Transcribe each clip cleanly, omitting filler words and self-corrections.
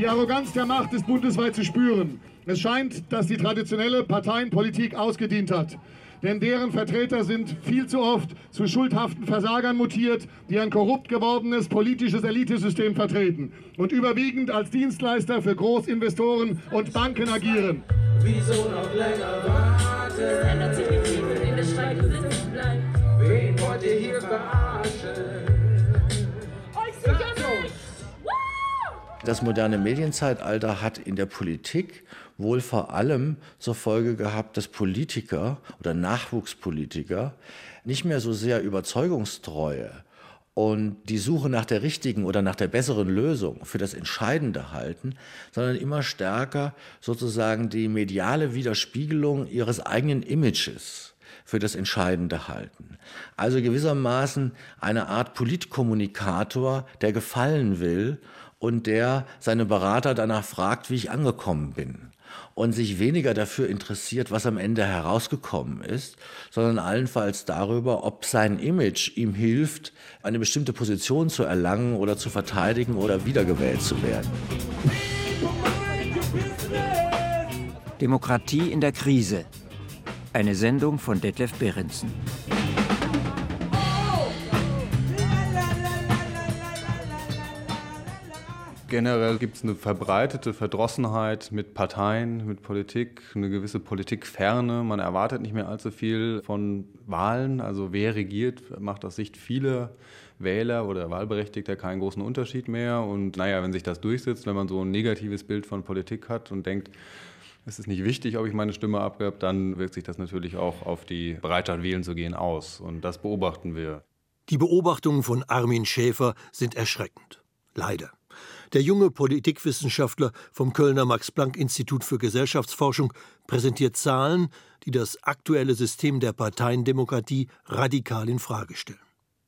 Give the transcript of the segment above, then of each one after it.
Die Arroganz der Macht ist bundesweit zu spüren. Es scheint, dass die traditionelle Parteienpolitik ausgedient hat. Denn deren Vertreter sind viel zu oft zu schuldhaften Versagern mutiert, die ein korrupt gewordenes politisches Elitesystem vertreten und überwiegend als Dienstleister für Großinvestoren und Banken agieren. Wieso noch länger warten? Es ändert sich die Tiefe, in der Schrecken sitzen bleibt. Wen wollt ihr hier verarschen? Euch sicher nicht! Das moderne Medienzeitalter hat in der Politik wohl vor allem zur Folge gehabt, dass Politiker oder Nachwuchspolitiker nicht mehr so sehr Überzeugungstreue und die Suche nach der richtigen oder nach der besseren Lösung für das Entscheidende halten, sondern immer stärker sozusagen die mediale Widerspiegelung ihres eigenen Images für das Entscheidende halten. Also gewissermaßen eine Art Politkommunikator, der gefallen will und der seine Berater danach fragt, wie ich angekommen bin. Und sich weniger dafür interessiert, was am Ende herausgekommen ist, sondern allenfalls darüber, ob sein Image ihm hilft, eine bestimmte Position zu erlangen oder zu verteidigen oder wiedergewählt zu werden. Demokratie in der Krise. Eine Sendung von Detlef Behrensen. Generell gibt es eine verbreitete Verdrossenheit mit Parteien, mit Politik, eine gewisse Politikferne. Man erwartet nicht mehr allzu viel von Wahlen. Also wer regiert, macht aus Sicht vieler Wähler oder Wahlberechtigter keinen großen Unterschied mehr. Und naja, wenn sich das durchsetzt, wenn man so ein negatives Bild von Politik hat und denkt, es ist nicht wichtig, ob ich meine Stimme abgebe, dann wirkt sich das natürlich auch auf die Bereitschaft, wählen zu gehen, aus. Und das beobachten wir. Die Beobachtungen von Armin Schäfer sind erschreckend. Leider. Der junge Politikwissenschaftler vom Kölner Max-Planck-Institut für Gesellschaftsforschung präsentiert Zahlen, die das aktuelle System der Parteiendemokratie radikal in Frage stellen.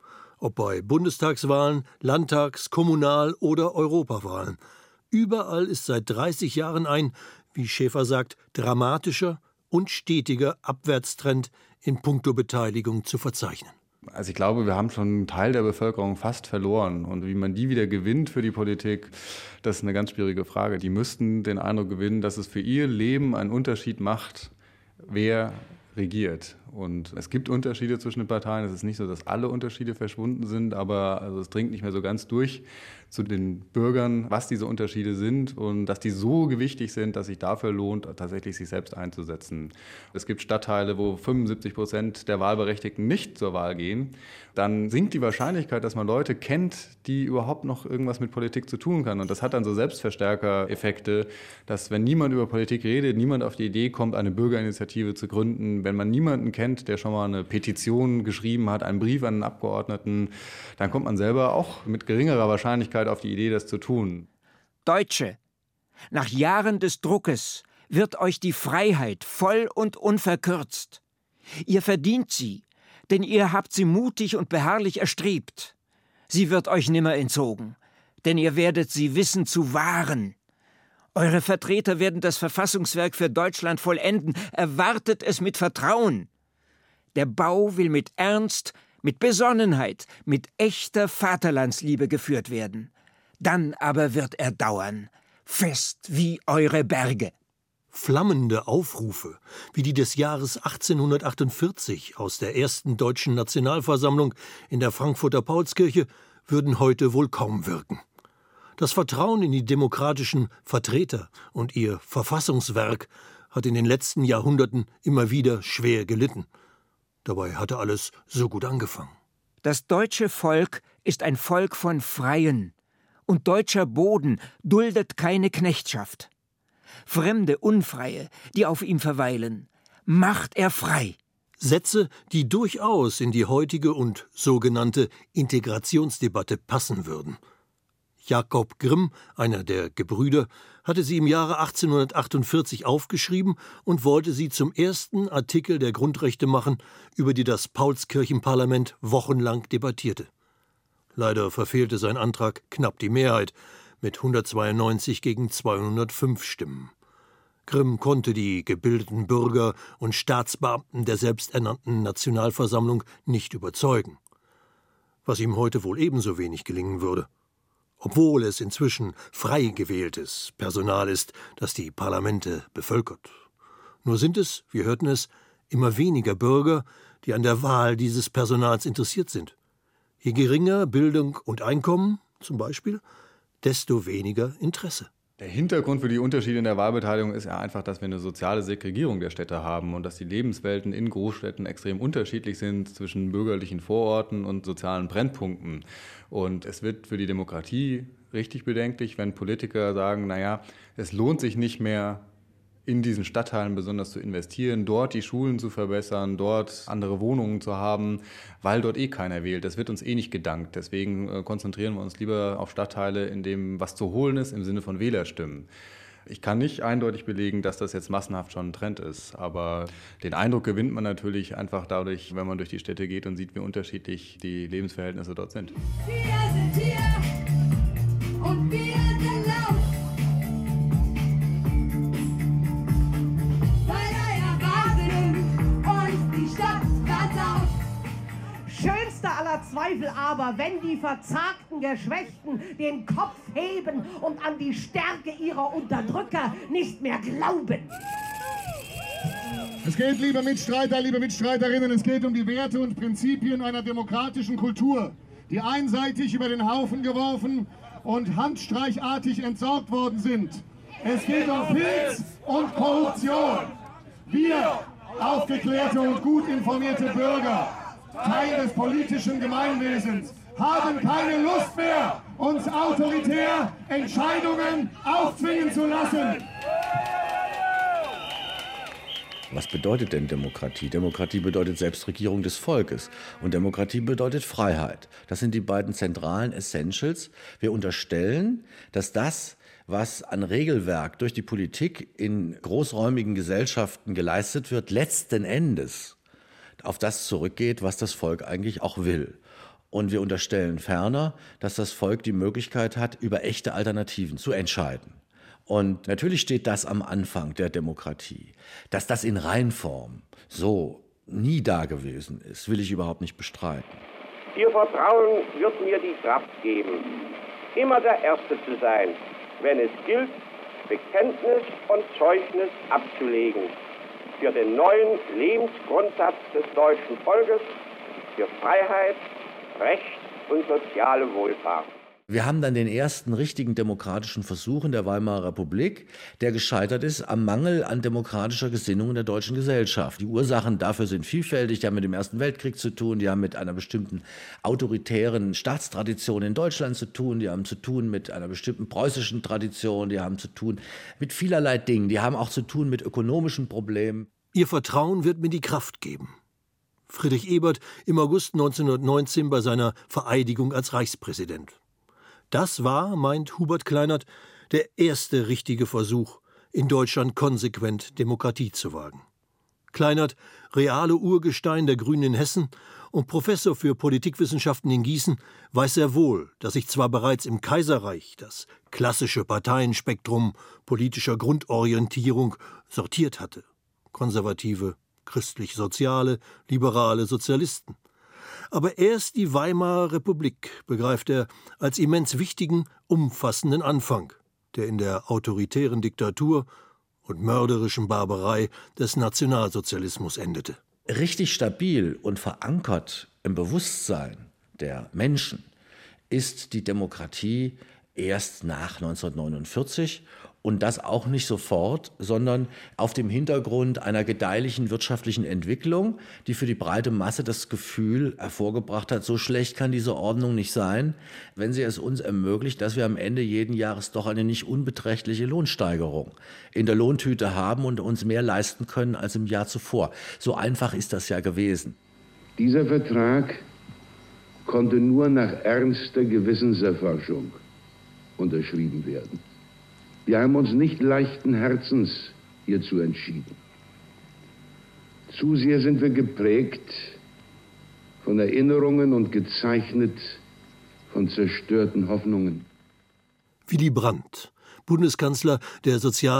Ob bei Bundestagswahlen, Landtags-, Kommunal- oder Europawahlen. Überall ist seit 30 Jahren ein, wie Schäfer sagt, dramatischer und stetiger Abwärtstrend in puncto Beteiligung zu verzeichnen. Also ich glaube, wir haben schon einen Teil der Bevölkerung fast verloren. Und wie man die wieder gewinnt für die Politik, das ist eine ganz schwierige Frage. Die müssten den Eindruck gewinnen, dass es für ihr Leben einen Unterschied macht, wer regiert. Und es gibt Unterschiede zwischen den Parteien. Es ist nicht so, dass alle Unterschiede verschwunden sind, aber also es dringt nicht mehr so ganz durch zu den Bürgern, was diese Unterschiede sind und dass die so gewichtig sind, dass sich dafür lohnt, tatsächlich sich selbst einzusetzen. Es gibt Stadtteile, wo 75% der Wahlberechtigten nicht zur Wahl gehen. Dann sinkt die Wahrscheinlichkeit, dass man Leute kennt, die überhaupt noch irgendwas mit Politik zu tun kann. Und das hat dann so Selbstverstärker-Effekte, dass wenn niemand über Politik redet, niemand auf die Idee kommt, eine Bürgerinitiative zu gründen, wenn man niemanden kennt, der schon mal eine Petition geschrieben hat, einen Brief an einen Abgeordneten, dann kommt man selber auch mit geringerer Wahrscheinlichkeit auf die Idee, das zu tun. Deutsche, nach Jahren des Druckes wird euch die Freiheit voll und unverkürzt. Ihr verdient sie, denn ihr habt sie mutig und beharrlich erstrebt. Sie wird euch nimmer entzogen, denn ihr werdet sie wissen zu wahren. Eure Vertreter werden das Verfassungswerk für Deutschland vollenden. Erwartet es mit Vertrauen. Der Bau will mit Ernst, mit Besonnenheit, mit echter Vaterlandsliebe geführt werden. Dann aber wird er dauern, fest wie eure Berge. Flammende Aufrufe, wie die des Jahres 1848 aus der ersten deutschen Nationalversammlung in der Frankfurter Paulskirche, würden heute wohl kaum wirken. Das Vertrauen in die demokratischen Vertreter und ihr Verfassungswerk hat in den letzten Jahrhunderten immer wieder schwer gelitten. Dabei hatte alles so gut angefangen. Das deutsche Volk ist ein Volk von Freien, und deutscher Boden duldet keine Knechtschaft. Fremde Unfreie, die auf ihm verweilen, macht er frei. Sätze, die durchaus in die heutige und sogenannte Integrationsdebatte passen würden. Jakob Grimm, einer der Gebrüder, hatte sie im Jahre 1848 aufgeschrieben und wollte sie zum ersten Artikel der Grundrechte machen, über die das Paulskirchenparlament wochenlang debattierte. Leider verfehlte sein Antrag knapp die Mehrheit, mit 192 gegen 205 Stimmen. Grimm konnte die gebildeten Bürger und Staatsbeamten der selbsternannten Nationalversammlung nicht überzeugen. Was ihm heute wohl ebenso wenig gelingen würde. obwohl es inzwischen frei gewähltes Personal ist, das die Parlamente bevölkert. Nur sind es, wir hörten es, immer weniger Bürger, die an der Wahl dieses Personals interessiert sind. Je geringer Bildung und Einkommen, zum Beispiel, desto weniger Interesse. Der Hintergrund für die Unterschiede in der Wahlbeteiligung ist ja einfach, dass wir eine soziale Segregierung der Städte haben und dass die Lebenswelten in Großstädten extrem unterschiedlich sind zwischen bürgerlichen Vororten und sozialen Brennpunkten. Und es wird für die Demokratie richtig bedenklich, wenn Politiker sagen, naja, es lohnt sich nicht mehr, in diesen Stadtteilen besonders zu investieren, dort die Schulen zu verbessern, dort andere Wohnungen zu haben, weil dort keiner wählt. Das wird uns nicht gedankt. Deswegen konzentrieren wir uns lieber auf Stadtteile, in denen was zu holen ist im Sinne von Wählerstimmen. Ich kann nicht eindeutig belegen, dass das jetzt massenhaft schon ein Trend ist, aber den Eindruck gewinnt man natürlich einfach dadurch, wenn man durch die Städte geht und sieht, wie unterschiedlich die Lebensverhältnisse dort sind. Wir sind hier und wir sind laut. Schönster aller Zweifel aber, wenn die verzagten Geschwächten den Kopf heben und an die Stärke ihrer Unterdrücker nicht mehr glauben. Es geht, liebe Mitstreiter, liebe Mitstreiterinnen, es geht um die Werte und Prinzipien einer demokratischen Kultur, die einseitig über den Haufen geworfen und handstreichartig entsorgt worden sind. Es geht um Filz und Korruption. Wir, aufgeklärte und gut informierte Bürger, Teil des politischen Gemeinwesens, haben keine Lust mehr, uns autoritär Entscheidungen aufzwingen zu lassen. Was bedeutet denn Demokratie? Demokratie bedeutet Selbstregierung des Volkes und Demokratie bedeutet Freiheit. Das sind die beiden zentralen Essentials. Wir unterstellen, dass das, was an Regelwerk durch die Politik in großräumigen Gesellschaften geleistet wird, letzten Endes auf das zurückgeht, was das Volk eigentlich auch will. Und wir unterstellen ferner, dass das Volk die Möglichkeit hat, über echte Alternativen zu entscheiden. Und natürlich steht das am Anfang der Demokratie. Dass das in Reinform so nie dagewesen ist, will ich überhaupt nicht bestreiten. Ihr Vertrauen wird mir die Kraft geben, immer der Erste zu sein, wenn es gilt, Bekenntnis und Zeugnis abzulegen für den neuen Lebensgrundsatz des deutschen Volkes, für Freiheit, Recht und soziale Wohlfahrt. Wir haben dann den ersten richtigen demokratischen Versuch in der Weimarer Republik, der gescheitert ist am Mangel an demokratischer Gesinnung in der deutschen Gesellschaft. Die Ursachen dafür sind vielfältig, die haben mit dem Ersten Weltkrieg zu tun, die haben mit einer bestimmten autoritären Staatstradition in Deutschland zu tun, die haben zu tun mit einer bestimmten preußischen Tradition, die haben zu tun mit vielerlei Dingen, die haben auch zu tun mit ökonomischen Problemen. Ihr Vertrauen wird mir die Kraft geben. Friedrich Ebert im August 1919 bei seiner Vereidigung als Reichspräsident. Das war, meint Hubert Kleinert, der erste richtige Versuch, in Deutschland konsequent Demokratie zu wagen. Kleinert, reale Urgestein der Grünen in Hessen und Professor für Politikwissenschaften in Gießen, weiß sehr wohl, dass sich zwar bereits im Kaiserreich das klassische Parteienspektrum politischer Grundorientierung sortiert hatte. Konservative, christlich-soziale, liberale Sozialisten. Aber erst die Weimarer Republik begreift er als immens wichtigen, umfassenden Anfang, der in der autoritären Diktatur und mörderischen Barbarei des Nationalsozialismus endete. Richtig stabil und verankert im Bewusstsein der Menschen ist die Demokratie erst nach 1949 und das auch nicht sofort, sondern auf dem Hintergrund einer gedeihlichen wirtschaftlichen Entwicklung, die für die breite Masse das Gefühl hervorgebracht hat, so schlecht kann diese Ordnung nicht sein, wenn sie es uns ermöglicht, dass wir am Ende jeden Jahres doch eine nicht unbeträchtliche Lohnsteigerung in der Lohntüte haben und uns mehr leisten können als im Jahr zuvor. So einfach ist das ja gewesen. Dieser Vertrag konnte nur nach ernster Gewissenserforschung unterschrieben werden. Wir haben uns nicht leichten Herzens hierzu entschieden. Zu sehr sind wir geprägt von Erinnerungen und gezeichnet von zerstörten Hoffnungen. Willy Brandt, Bundeskanzler der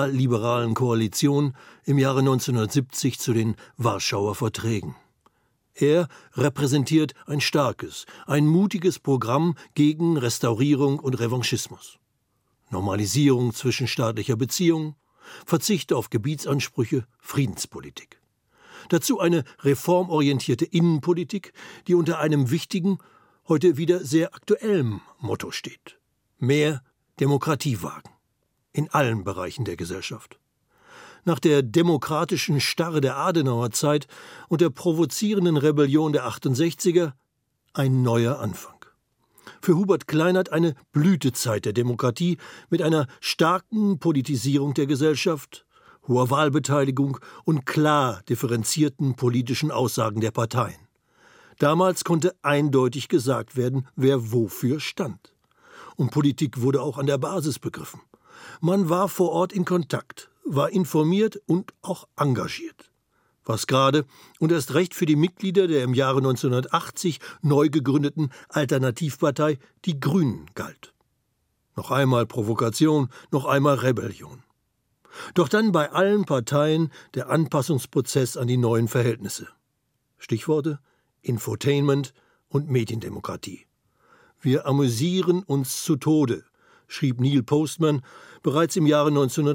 sozial-liberalen Koalition im Jahre 1970 zu den Warschauer Verträgen. Er repräsentiert ein starkes, ein mutiges Programm gegen Restaurierung und Revanchismus. Normalisierung zwischenstaatlicher Beziehungen, Verzicht auf Gebietsansprüche, Friedenspolitik. Dazu eine reformorientierte Innenpolitik, die unter einem wichtigen, heute wieder sehr aktuellem Motto steht: mehr Demokratie wagen. In allen Bereichen der Gesellschaft. Nach der demokratischen Starre der Adenauerzeit und der provozierenden Rebellion der 68er ein neuer Anfang. Für Hubert Kleinert eine Blütezeit der Demokratie mit einer starken Politisierung der Gesellschaft, hoher Wahlbeteiligung und klar differenzierten politischen Aussagen der Parteien. Damals konnte eindeutig gesagt werden, wer wofür stand. Und Politik wurde auch an der Basis begriffen. Man war vor Ort in Kontakt, war informiert und auch engagiert. Was gerade und erst recht für die Mitglieder der im Jahre 1980 neu gegründeten Alternativpartei Die Grünen galt. Noch einmal Provokation, noch einmal Rebellion. Doch dann bei allen Parteien der Anpassungsprozess an die neuen Verhältnisse. Stichworte: Infotainment und Mediendemokratie. Wir amüsieren uns zu Tode, schrieb Neil Postman bereits im Jahre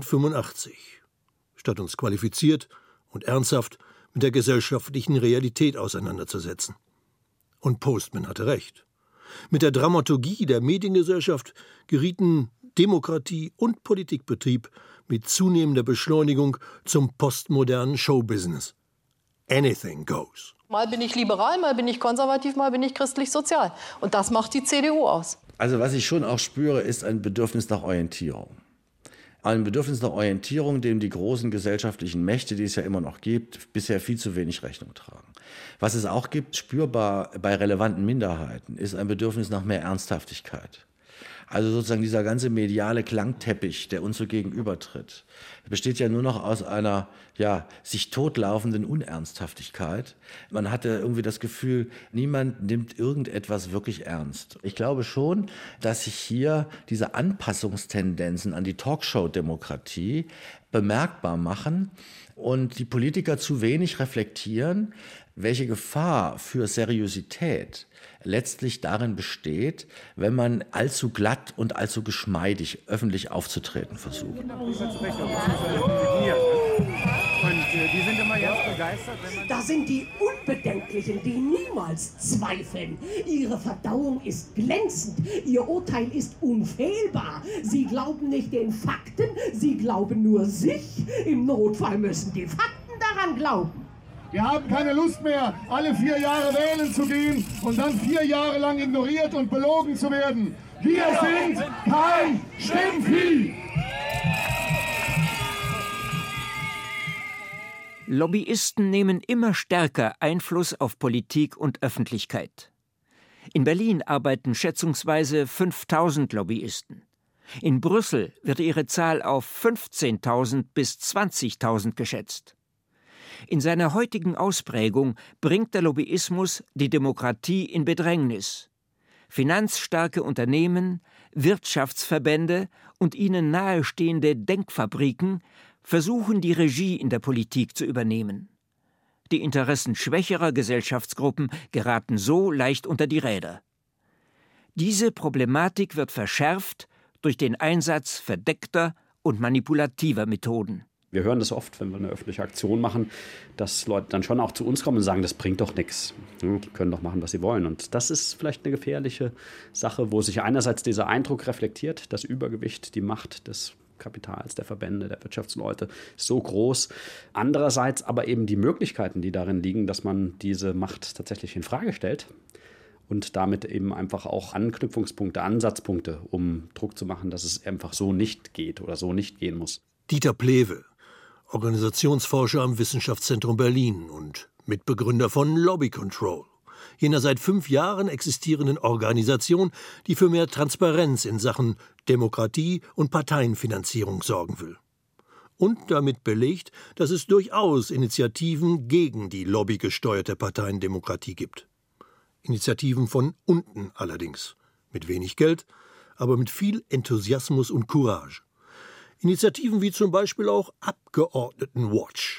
1985, statt uns qualifiziert und ernsthaft mit der gesellschaftlichen Realität auseinanderzusetzen. Und Postman hatte recht. Mit der Dramaturgie der Mediengesellschaft gerieten Demokratie und Politikbetrieb mit zunehmender Beschleunigung zum postmodernen Showbusiness. Anything goes. Mal bin ich liberal, mal bin ich konservativ, mal bin ich christlich-sozial. Und das macht die CDU aus. Also was ich schon auch spüre, ist ein Bedürfnis nach Orientierung. Ein Bedürfnis nach Orientierung, dem die großen gesellschaftlichen Mächte, die es ja immer noch gibt, bisher viel zu wenig Rechnung tragen. Was es auch gibt, spürbar bei relevanten Minderheiten, ist ein Bedürfnis nach mehr Ernsthaftigkeit. Also sozusagen dieser ganze mediale Klangteppich, der uns so gegenübertritt, besteht ja nur noch aus einer sich totlaufenden Unernsthaftigkeit. Man hatte irgendwie das Gefühl, niemand nimmt irgendetwas wirklich ernst. Ich glaube schon, dass sich hier diese Anpassungstendenzen an die Talkshow-Demokratie bemerkbar machen und die Politiker zu wenig reflektieren, welche Gefahr für Seriosität letztlich darin besteht, wenn man allzu glatt und allzu geschmeidig öffentlich aufzutreten versucht. Da sind die Unbedenklichen, die niemals zweifeln. Ihre Verdauung ist glänzend, ihr Urteil ist unfehlbar. Sie glauben nicht den Fakten, sie glauben nur sich. Im Notfall müssen die Fakten daran glauben. Wir haben keine Lust mehr, alle 4 Jahre wählen zu gehen und dann 4 Jahre lang ignoriert und belogen zu werden. Wir sind kein Stimmvieh! Lobbyisten nehmen immer stärker Einfluss auf Politik und Öffentlichkeit. In Berlin arbeiten schätzungsweise 5.000 Lobbyisten. In Brüssel wird ihre Zahl auf 15.000 bis 20.000 geschätzt. In seiner heutigen Ausprägung bringt der Lobbyismus die Demokratie in Bedrängnis. Finanzstarke Unternehmen, Wirtschaftsverbände und ihnen nahestehende Denkfabriken versuchen, die Regie in der Politik zu übernehmen. Die Interessen schwächerer Gesellschaftsgruppen geraten so leicht unter die Räder. Diese Problematik wird verschärft durch den Einsatz verdeckter und manipulativer Methoden. Wir hören das oft, wenn wir eine öffentliche Aktion machen, dass Leute dann schon auch zu uns kommen und sagen, das bringt doch nichts. Die können doch machen, was sie wollen. Und das ist vielleicht eine gefährliche Sache, wo sich einerseits dieser Eindruck reflektiert, das Übergewicht, die Macht des Kapitals, der Verbände, der Wirtschaftsleute ist so groß. Andererseits aber eben die Möglichkeiten, die darin liegen, dass man diese Macht tatsächlich in Frage stellt und damit eben einfach auch Anknüpfungspunkte, Ansatzpunkte, um Druck zu machen, dass es einfach so nicht geht oder so nicht gehen muss. Dieter Plewe, Organisationsforscher am Wissenschaftszentrum Berlin und Mitbegründer von Lobby Control, jener seit 5 Jahren existierenden Organisation, die für mehr Transparenz in Sachen Demokratie und Parteienfinanzierung sorgen will. Und damit belegt, dass es durchaus Initiativen gegen die lobbygesteuerte Parteiendemokratie gibt. Initiativen von unten allerdings, mit wenig Geld, aber mit viel Enthusiasmus und Courage. Initiativen wie zum Beispiel auch Abgeordnetenwatch,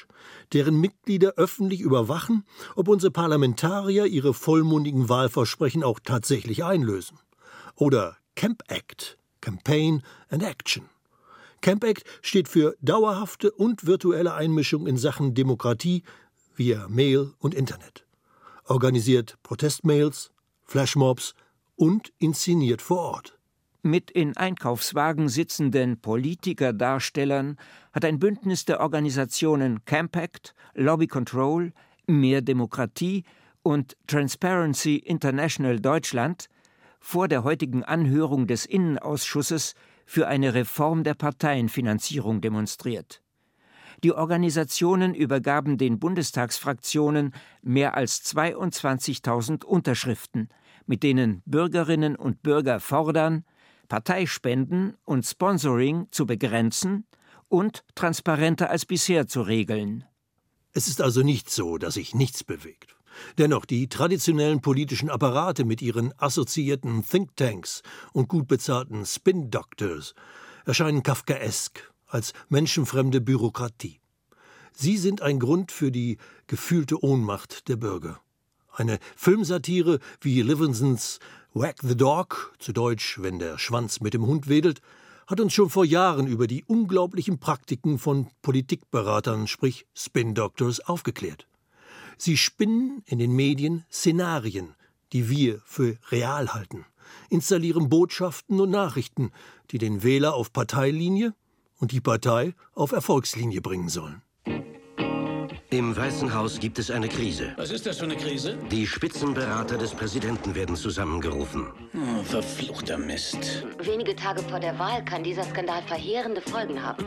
deren Mitglieder öffentlich überwachen, ob unsere Parlamentarier ihre vollmundigen Wahlversprechen auch tatsächlich einlösen. Oder Camp Act, Campaign and Action. Camp Act steht für dauerhafte und virtuelle Einmischung in Sachen Demokratie via Mail und Internet. Organisiert Protestmails, Flashmobs und inszeniert vor Ort. Mit in Einkaufswagen sitzenden Politikerdarstellern hat ein Bündnis der Organisationen Camp Act, Lobby Control, Mehr Demokratie und Transparency International Deutschland vor der heutigen Anhörung des Innenausschusses für eine Reform der Parteienfinanzierung demonstriert. Die Organisationen übergaben den Bundestagsfraktionen mehr als 22.000 Unterschriften, mit denen Bürgerinnen und Bürger fordern, Parteispenden und Sponsoring zu begrenzen und transparenter als bisher zu regeln. Es ist also nicht so, dass sich nichts bewegt. Dennoch, die traditionellen politischen Apparate mit ihren assoziierten Thinktanks und gut bezahlten Spin-Doctors erscheinen kafkaesk als menschenfremde Bürokratie. Sie sind ein Grund für die gefühlte Ohnmacht der Bürger. Eine Filmsatire wie Livingstons Wag the Dog, zu Deutsch, wenn der Schwanz mit dem Hund wedelt, hat uns schon vor Jahren über die unglaublichen Praktiken von Politikberatern, sprich Spin-Doctors, aufgeklärt. Sie spinnen in den Medien Szenarien, die wir für real halten, installieren Botschaften und Nachrichten, die den Wähler auf Parteilinie und die Partei auf Erfolgslinie bringen sollen. Im Weißen Haus gibt es eine Krise. Was ist das für eine Krise? Die Spitzenberater des Präsidenten werden zusammengerufen. Oh, verfluchter Mist. Wenige Tage vor der Wahl kann dieser Skandal verheerende Folgen haben.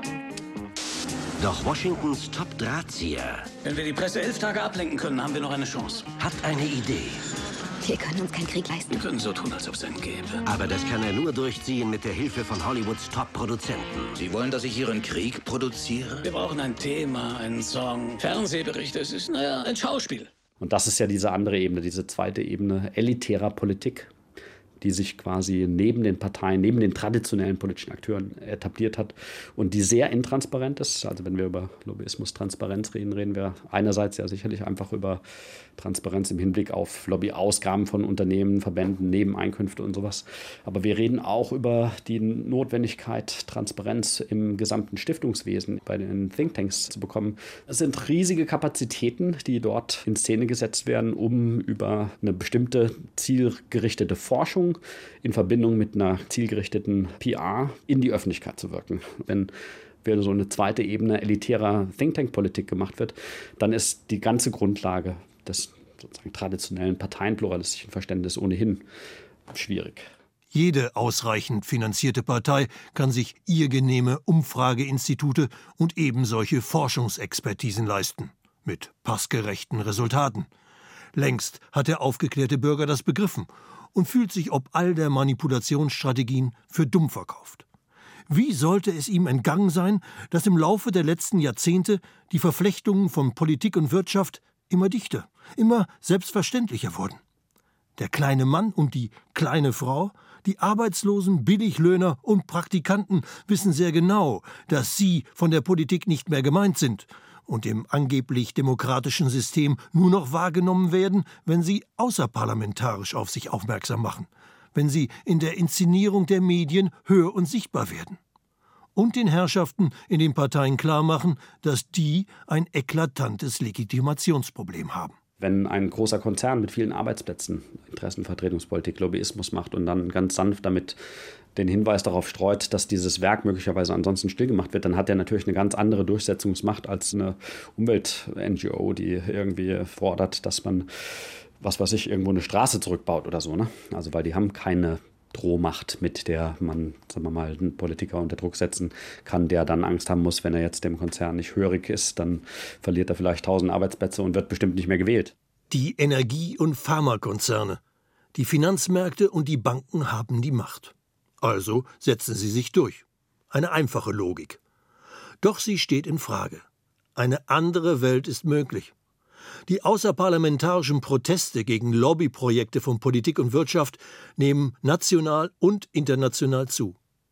Doch Washingtons Top-Drahtzieher... Wenn wir die Presse 11 Tage ablenken können, haben wir noch eine Chance. ...hat eine Idee. Wir können uns keinen Krieg leisten. Wir können so tun, als ob es einen gäbe. Aber das kann er nur durchziehen mit der Hilfe von Hollywoods Top-Produzenten. Sie wollen, dass ich hier einen Krieg produziere? Wir brauchen ein Thema, einen Song, Fernsehberichte. Es ist, ein Schauspiel. Und das ist ja diese andere Ebene, diese zweite Ebene elitärer Politik, die sich quasi neben den Parteien, neben den traditionellen politischen Akteuren etabliert hat und die sehr intransparent ist. Also wenn wir über Lobbyismus, Transparenz reden, reden wir einerseits ja sicherlich einfach über Transparenz im Hinblick auf Lobbyausgaben von Unternehmen, Verbänden, Nebeneinkünfte und sowas. Aber wir reden auch über die Notwendigkeit, Transparenz im gesamten Stiftungswesen bei den Thinktanks zu bekommen. Es sind riesige Kapazitäten, die dort in Szene gesetzt werden, um über eine bestimmte zielgerichtete Forschung in Verbindung mit einer zielgerichteten PR in die Öffentlichkeit zu wirken. Wenn so eine zweite Ebene elitärer Think-Tank-Politik gemacht wird, dann ist die ganze Grundlage des sozusagen traditionellen parteienpluralistischen Verständnisses ohnehin schwierig. Jede ausreichend finanzierte Partei kann sich ihr genehme Umfrageinstitute und ebensolche Forschungsexpertisen leisten, mit passgerechten Resultaten. Längst hat der aufgeklärte Bürger das begriffen und fühlt sich ob all der Manipulationsstrategien für dumm verkauft. Wie sollte es ihm entgangen sein, dass im Laufe der letzten Jahrzehnte die Verflechtungen von Politik und Wirtschaft immer dichter, immer selbstverständlicher wurden? Der kleine Mann und die kleine Frau, die Arbeitslosen, Billiglöhner und Praktikanten wissen sehr genau, dass sie von der Politik nicht mehr gemeint sind und im angeblich demokratischen System nur noch wahrgenommen werden, wenn sie außerparlamentarisch auf sich aufmerksam machen, wenn sie in der Inszenierung der Medien hör- und sichtbar werden. Und den Herrschaften in den Parteien klarmachen, dass die ein eklatantes Legitimationsproblem haben. Wenn ein großer Konzern mit vielen Arbeitsplätzen Interessenvertretungspolitik, Lobbyismus macht und dann ganz sanft damit den Hinweis darauf streut, dass dieses Werk möglicherweise ansonsten stillgemacht wird, dann hat er natürlich eine ganz andere Durchsetzungsmacht als eine Umwelt-NGO, die irgendwie fordert, dass man, was weiß ich, irgendwo eine Straße zurückbaut oder so. Ne? Also weil die haben keine Drohmacht, mit der man, sagen wir mal, einen Politiker unter Druck setzen kann, der dann Angst haben muss, wenn er jetzt dem Konzern nicht hörig ist, dann verliert er vielleicht 1000 Arbeitsplätze und wird bestimmt nicht mehr gewählt. Die Energie- und Pharmakonzerne, die Finanzmärkte und die Banken haben die Macht. Also setzen sie sich durch. Eine einfache Logik. Doch sie steht in Frage. Eine andere Welt ist möglich. Die außerparlamentarischen Proteste gegen Lobbyprojekte von Politik und Wirtschaft nehmen national und international zu.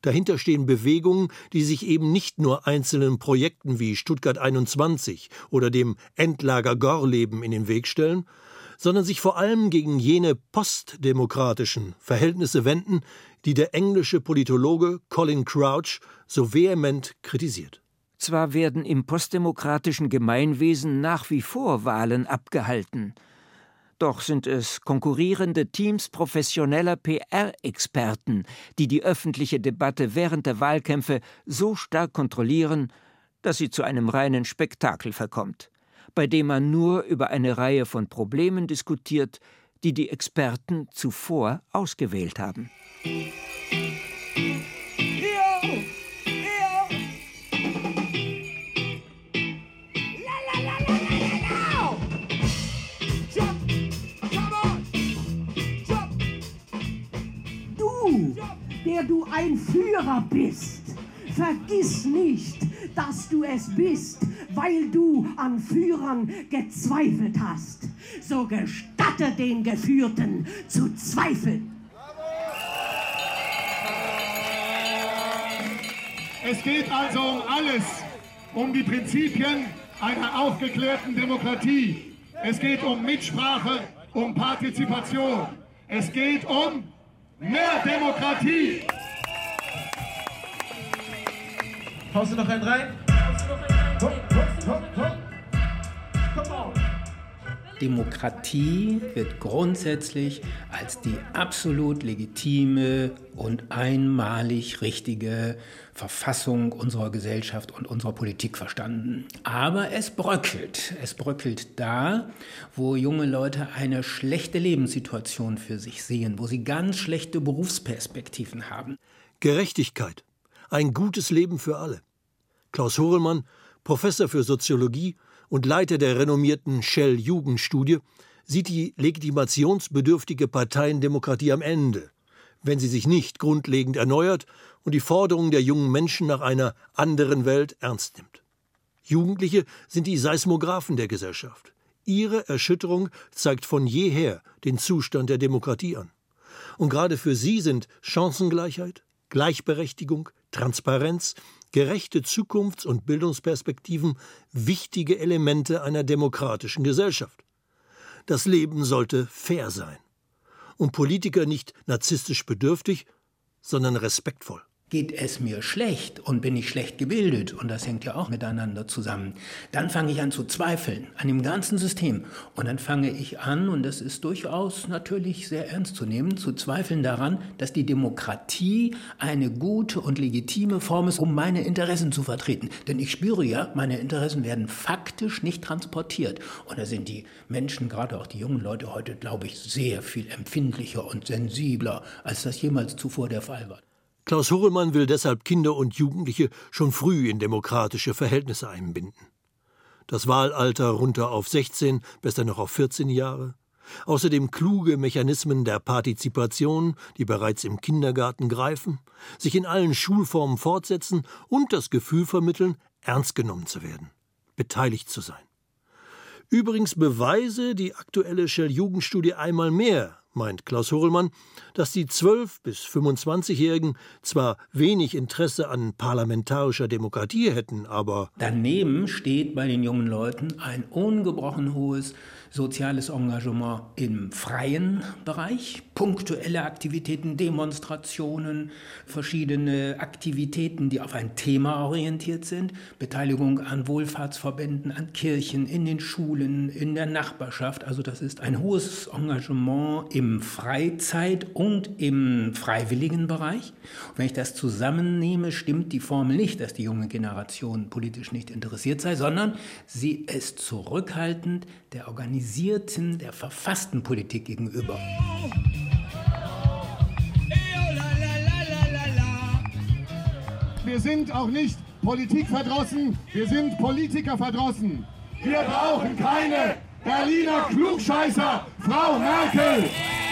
Dahinter stehen Bewegungen, die sich eben nicht nur einzelnen Projekten wie Stuttgart 21 oder dem Endlager Gorleben in den Weg stellen, sondern sich vor allem gegen jene postdemokratischen Verhältnisse wenden, die der englische Politologe Colin Crouch so vehement kritisiert. Zwar werden im postdemokratischen Gemeinwesen nach wie vor Wahlen abgehalten, doch sind es konkurrierende Teams professioneller PR-Experten, die die öffentliche Debatte während der Wahlkämpfe so stark kontrollieren, dass sie zu einem reinen Spektakel verkommt, bei dem man nur über eine Reihe von Problemen diskutiert, die die Experten zuvor ausgewählt haben. Der du ein Führer bist, vergiss nicht, dass du es bist, weil du an Führern gezweifelt hast. So gestatte den Geführten zu zweifeln. Es geht also um alles, um die Prinzipien einer aufgeklärten Demokratie. Es geht um Mitsprache, um Partizipation. Es geht um mehr Demokratie! Haust du noch einen rein? Demokratie wird grundsätzlich als die absolut legitime und einmalig richtige Verfassung unserer Gesellschaft und unserer Politik verstanden. Aber es bröckelt. Es bröckelt da, wo junge Leute eine schlechte Lebenssituation für sich sehen, wo sie ganz schlechte Berufsperspektiven haben. Gerechtigkeit. Ein gutes Leben für alle. Klaus Horelmann, Professor für Soziologie und Leiter der renommierten Shell-Jugendstudie, sieht die legitimationsbedürftige Parteiendemokratie am Ende, wenn sie sich nicht grundlegend erneuert und die Forderungen der jungen Menschen nach einer anderen Welt ernst nimmt. Jugendliche sind die Seismographen der Gesellschaft. Ihre Erschütterung zeigt von jeher den Zustand der Demokratie an. Und gerade für sie sind Chancengleichheit, Gleichberechtigung, Transparenz, gerechte Zukunfts- und Bildungsperspektiven wichtige Elemente einer demokratischen Gesellschaft. Das Leben sollte fair sein. Und Politiker nicht narzisstisch bedürftig, sondern respektvoll. Geht es mir schlecht und bin ich schlecht gebildet, und das hängt ja auch miteinander zusammen, dann fange ich an zu zweifeln an dem ganzen System. Und dann fange ich an, und das ist durchaus natürlich sehr ernst zu nehmen, zu zweifeln daran, dass die Demokratie eine gute und legitime Form ist, um meine Interessen zu vertreten. Denn ich spüre ja, meine Interessen werden faktisch nicht transportiert. Und da sind die Menschen, gerade auch die jungen Leute heute, glaube ich, sehr viel empfindlicher und sensibler, als das jemals zuvor der Fall war. Klaus Horelmann will deshalb Kinder und Jugendliche schon früh in demokratische Verhältnisse einbinden. Das Wahlalter runter auf 16, besser noch auf 14 Jahre. Außerdem kluge Mechanismen der Partizipation, die bereits im Kindergarten greifen, sich in allen Schulformen fortsetzen und das Gefühl vermitteln, ernst genommen zu werden, beteiligt zu sein. Übrigens beweise die aktuelle Shell-Jugendstudie einmal mehr, meint Klaus Horelmann, dass die 12- bis 25-Jährigen zwar wenig Interesse an parlamentarischer Demokratie hätten, aber daneben steht bei den jungen Leuten ein ungebrochen hohes soziales Engagement im freien Bereich, punktuelle Aktivitäten, Demonstrationen, verschiedene Aktivitäten, die auf ein Thema orientiert sind, Beteiligung an Wohlfahrtsverbänden, an Kirchen, in den Schulen, in der Nachbarschaft. Also das ist ein hohes Engagement im Freizeit- und im freiwilligen Bereich. Und wenn ich das zusammennehme, stimmt die Formel nicht, dass die junge Generation politisch nicht interessiert sei, sondern sie ist zurückhaltend der organisierten, der verfassten Politik gegenüber. Wir sind auch nicht politikverdrossen, wir sind Politikerverdrossen. Wir brauchen keine Berliner Klugscheißer, Frau Merkel!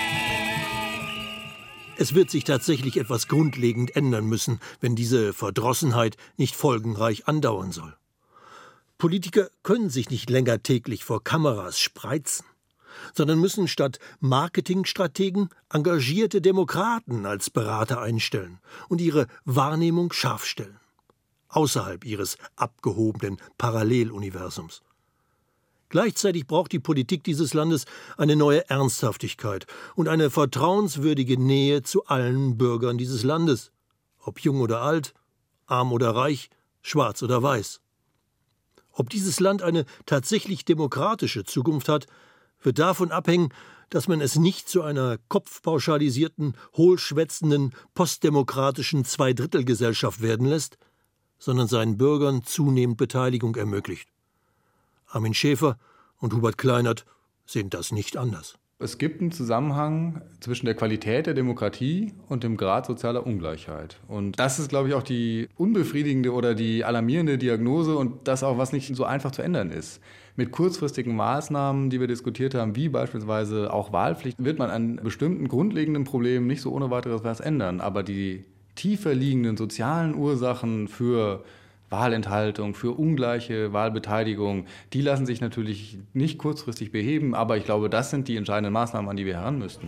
Es wird sich tatsächlich etwas grundlegend ändern müssen, wenn diese Verdrossenheit nicht folgenreich andauern soll. Politiker können sich nicht länger täglich vor Kameras spreizen. sondern müssen statt Marketingstrategen engagierte Demokraten als Berater einstellen und ihre Wahrnehmung scharf stellen, außerhalb ihres abgehobenen Paralleluniversums. Gleichzeitig braucht die Politik dieses Landes eine neue Ernsthaftigkeit und eine vertrauenswürdige Nähe zu allen Bürgern dieses Landes, ob jung oder alt, arm oder reich, schwarz oder weiß. Ob dieses Land eine tatsächlich demokratische Zukunft hat, wird davon abhängen, dass man es nicht zu einer kopfpauschalisierten, hohlschwätzenden, postdemokratischen Zweidrittelgesellschaft werden lässt, sondern seinen Bürgern zunehmend Beteiligung ermöglicht. Armin Schäfer und Hubert Kleinert sehen das nicht anders. Es gibt einen Zusammenhang zwischen der Qualität der Demokratie und dem Grad sozialer Ungleichheit. Und das ist, glaube ich, auch die unbefriedigende oder die alarmierende Diagnose und das auch, was nicht so einfach zu ändern ist. Mit kurzfristigen Maßnahmen, die wir diskutiert haben, wie beispielsweise auch Wahlpflicht, wird man an bestimmten grundlegenden Problemen nicht so ohne weiteres was ändern. Aber die tiefer liegenden sozialen Ursachen für Wahlenthaltung, für ungleiche Wahlbeteiligung, die lassen sich natürlich nicht kurzfristig beheben, aber ich glaube, das sind die entscheidenden Maßnahmen, an die wir heran müssten.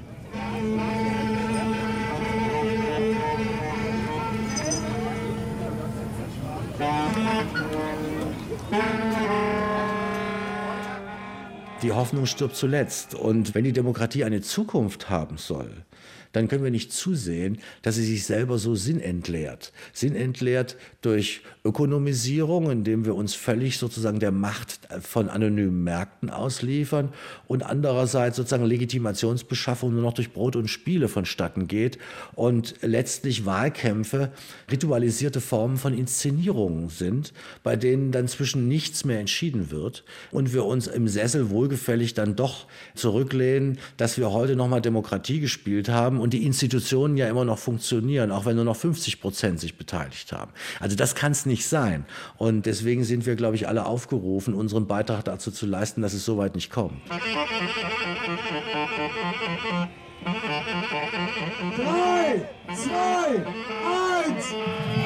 Die Hoffnung stirbt zuletzt. Und wenn die Demokratie eine Zukunft haben soll, dann können wir nicht zusehen, dass sie sich selber so sinnentleert. Sinnentleert durch Ökonomisierung, indem wir uns völlig sozusagen der Macht von anonymen Märkten ausliefern und andererseits sozusagen Legitimationsbeschaffung nur noch durch Brot und Spiele vonstatten geht und letztlich Wahlkämpfe ritualisierte Formen von Inszenierungen sind, bei denen dann zwischen nichts mehr entschieden wird und wir uns im Sessel wohlgefällig dann doch zurücklehnen, dass wir heute nochmal Demokratie gespielt haben und die Institutionen ja immer noch funktionieren, auch wenn nur noch 50% sich beteiligt haben. Also das kann es nicht sein. Und deswegen sind wir, glaube ich, alle aufgerufen, unseren Beitrag dazu zu leisten, dass es so weit nicht kommt. 3, 2, 1...